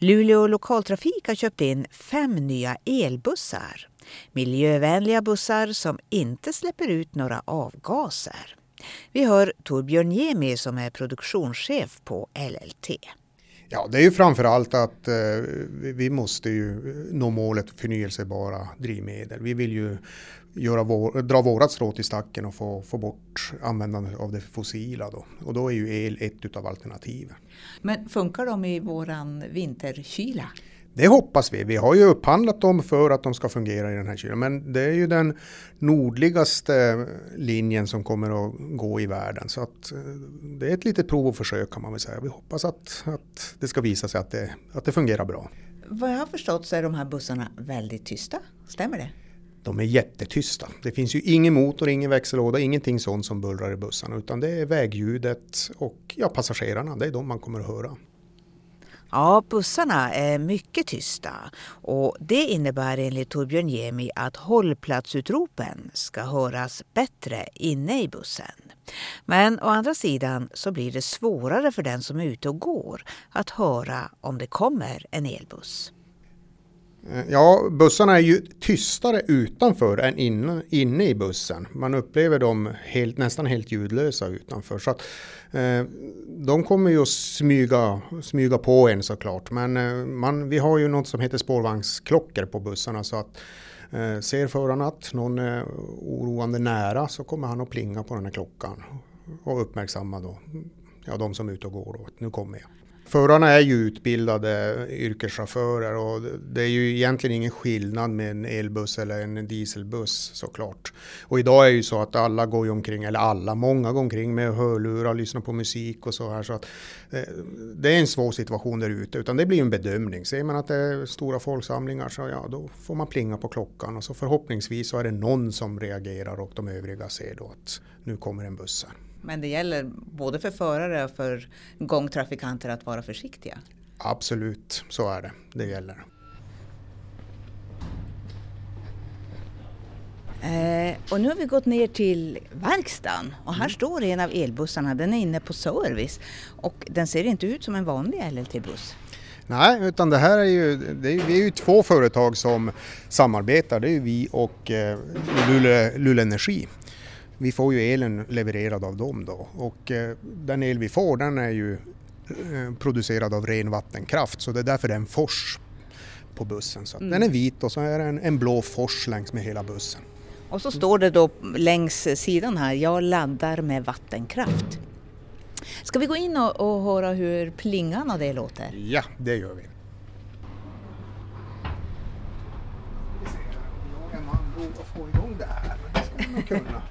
Luleå lokaltrafik har köpt in 5 nya elbussar. Miljövänliga bussar som inte släpper ut några avgaser. Vi hör Torbjörn Niemi som är produktionschef på LLT. Ja, det är ju framförallt att vi måste ju nå målet förnyelsebara drivmedel. Vi vill ju dra vårat strå till stacken och få bort användandet av det fossila då. Och då är ju el ett utav alternativen. Men funkar de i våran vinterkyla? Det hoppas vi. Vi har ju upphandlat dem för att de ska fungera i den här kylan. Men det är ju den nordligaste linjen som kommer att gå i världen. Så att det är ett litet prov och försök kan man väl säga. Vi hoppas att det ska visa sig att det fungerar bra. Vad jag har förstått så är de här bussarna väldigt tysta. Stämmer det? De är jättetysta. Det finns ju ingen motor, ingen växellåda, ingenting sånt som bullrar i bussarna. Utan det är vägljudet och passagerarna. Det är de man kommer att höra. Ja, bussarna är mycket tysta och det innebär enligt Torbjörn Niemi att hållplatsutropen ska höras bättre inne i bussen. Men å andra sidan så blir det svårare för den som är ute och går att höra om det kommer en elbuss. Ja, bussarna är ju tystare utanför än inne i bussen. Man upplever dem nästan helt ljudlösa utanför. Så att, de kommer ju att smyga på en såklart. Men vi har ju något som heter spårvagnsklockor på bussarna. Så att ser föraren att någon är oroande nära så kommer han att plinga på den här klockan. Och uppmärksamma då, de som är ute och går. Och nu kommer jag. Förarna är ju utbildade yrkeschaufförer och det är ju egentligen ingen skillnad med en elbuss eller en dieselbuss såklart. Och idag är ju så att alla går omkring, eller många går omkring med hörlurar och lyssnar på musik och så här. Så att det är en svår situation där ute, utan det blir en bedömning. Ser man att det är stora folksamlingar så då får man plinga på klockan och så förhoppningsvis så är det någon som reagerar och de övriga ser då att nu kommer en buss här. Men det gäller både för förare och för gångtrafikanter att vara försiktiga? Absolut, så är det. Det gäller. Och nu har vi gått ner till verkstaden och här står en av elbussarna. Den är inne på service och den ser inte ut som en vanlig LLT-buss. Nej, utan det här vi är ju 2 företag som samarbetar. Det är ju vi och Luleå Energi. Vi får ju elen levererad av dem då och den el vi får den är ju producerad av ren vattenkraft så det är därför det är en fors på bussen. Så den är vit och så är det en blå fors längs med hela bussen. Och så står det då längs sidan här, jag laddar med vattenkraft. Ska vi gå in och höra hur plingan av det låter? Ja, det gör vi. Jag är man att få igång det här, men det ska man kunna.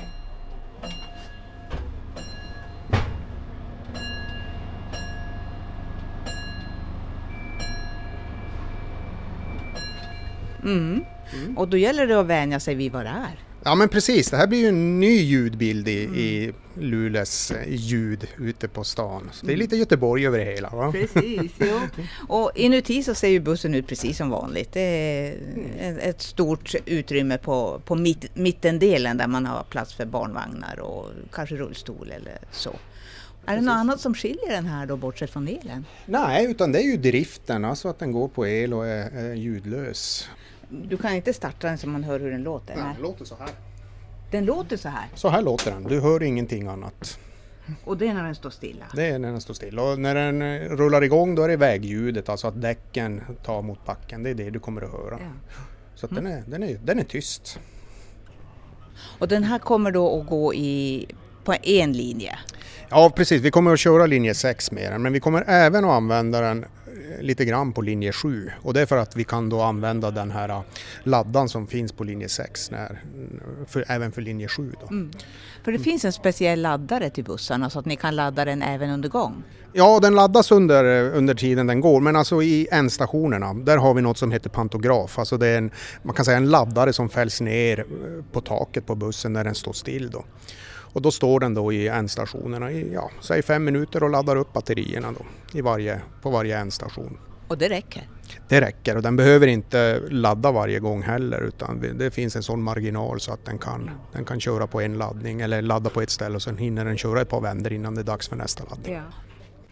Och då gäller det att vänja sig vid vad det är. Ja men precis, det här blir ju en ny ljudbild i Luleås ljud ute på stan. Så det är lite Göteborg över det hela va? Precis, jo. Och inuti så ser ju bussen ut precis som vanligt. Det är ett stort utrymme på mittendelen där man har plats för barnvagnar och kanske rullstol eller så. Är det något annat som skiljer den här då bortsett från elen? Nej, utan det är ju driften, alltså att den går på el och är ljudlös. Du kan inte starta den så man hör hur den låter? Nej, den låter så här. Den låter så här? Så här låter den, du hör ingenting annat. Och det är när den står stilla? Det är när den står stilla. Och när den rullar igång då är det vägljudet, alltså att däcken tar mot backen. Det är det du kommer att höra. Ja. Så att den är tyst. Och den här kommer då att gå på en linje? Ja precis, vi kommer att köra linje 6 med den, men vi kommer även att använda den lite grann på linje 7 och det är för att vi kan då använda den här laddan som finns på linje 6 även för linje 7 då. För det finns en speciell laddare till bussarna så att ni kan ladda den även under gång? Ja, den laddas under tiden den går, men alltså i ändstationerna där har vi något som heter pantograf, alltså det är man kan säga en laddare som fälls ner på taket på bussen när den står still då. Och då står den då i ändstationerna i säg 5 minuter och laddar upp batterierna då på varje ändstation. Och det räcker? Det räcker och den behöver inte ladda varje gång heller utan det finns en sån marginal så att den kan köra på en laddning eller ladda på ett ställe och sen hinner den köra ett par vändor innan det är dags för nästa laddning. Ja.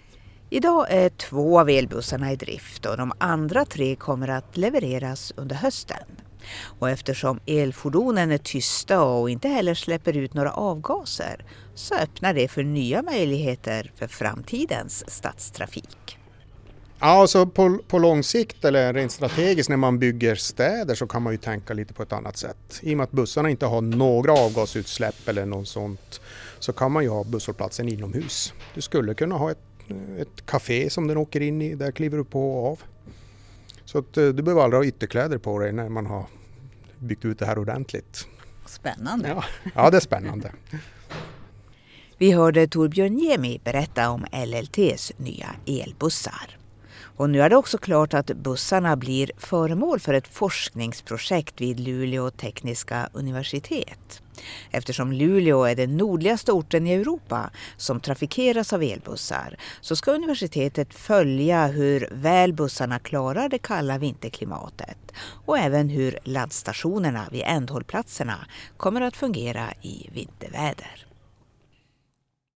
Idag är 2 av elbussarna i drift och de andra 3 kommer att levereras under hösten. Och eftersom elfordonen är tysta och inte heller släpper ut några avgaser så öppnar det för nya möjligheter för framtidens stadstrafik. Ja, alltså på lång sikt eller rent strategiskt när man bygger städer så kan man ju tänka lite på ett annat sätt. I och med att bussarna inte har några avgasutsläpp eller något sånt så kan man ju ha busshållplatsen inomhus. Du skulle kunna ha ett café som den åker in i, där kliver du på och av. Så att du behöver aldrig ha ytterkläder på dig när man har byggt ut det här ordentligt. Spännande. Ja, det är spännande. Vi hörde Torbjörn Niemi berätta om LLTs nya elbussar. Och nu är det också klart att bussarna blir föremål för ett forskningsprojekt vid Luleå tekniska universitet. Eftersom Luleå är den nordligaste orten i Europa som trafikeras av elbussar så ska universitetet följa hur väl bussarna klarar det kalla vinterklimatet och även hur laddstationerna vid ändhållplatserna kommer att fungera i vinterväder.